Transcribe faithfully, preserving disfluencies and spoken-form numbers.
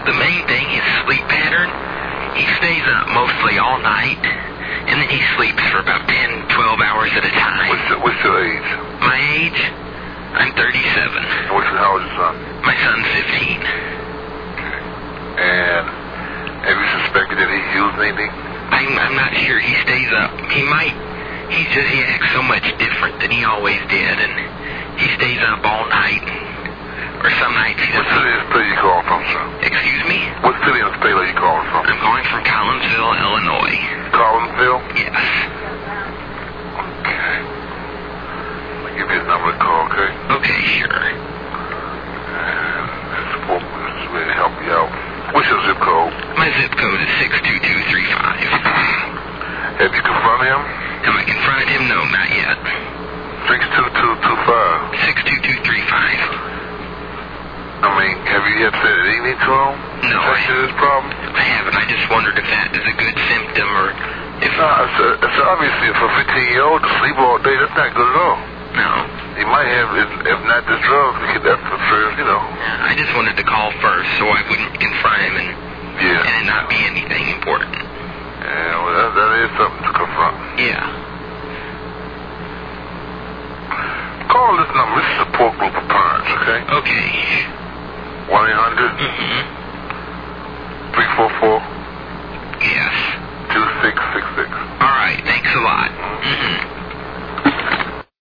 the main thing, his sleep pattern, he stays up mostly all night, and then he sleeps for about ten, twelve hours at a time. What's, your, what's your age? My age? I'm thirty-seven. And what's your, how old is your son? My son's fifteen. Okay. And have you suspected that he's used anything? I'm, I'm not sure. He stays up. He might. He's just, he acts so much different than he always did, and he stays up all night, and, or some nights he What doesn't. city and state are you calling from, sir? Excuse me? What city and state are you calling from? I'm calling from Collinsville, Illinois. Collinsville? Yes. Okay. I'll give you his number to call, okay? Okay, sure. And this support is ready to help you out. What's your zip code? My zip code is six two two three five. Have you confronted him? Have I confronted him? No, not yet. six two two two five. six two two three five. I mean, have you yet said anything to him? No, I, to this problem? I haven't. I just wondered if that is a good symptom, or if... No, it's, a, it's obviously for a fifteen-year-old to sleep all day, that's not good at all. No. He might have, if, if not this drug, he could, that's the first, you know. I just wanted to call first so I wouldn't confront him and, Yeah. and it not be anything important. Yeah, well, that, that is something to confront. Yeah. Call this number. This is a support group of parents, okay? Okay. one eight hundred Mm-hmm.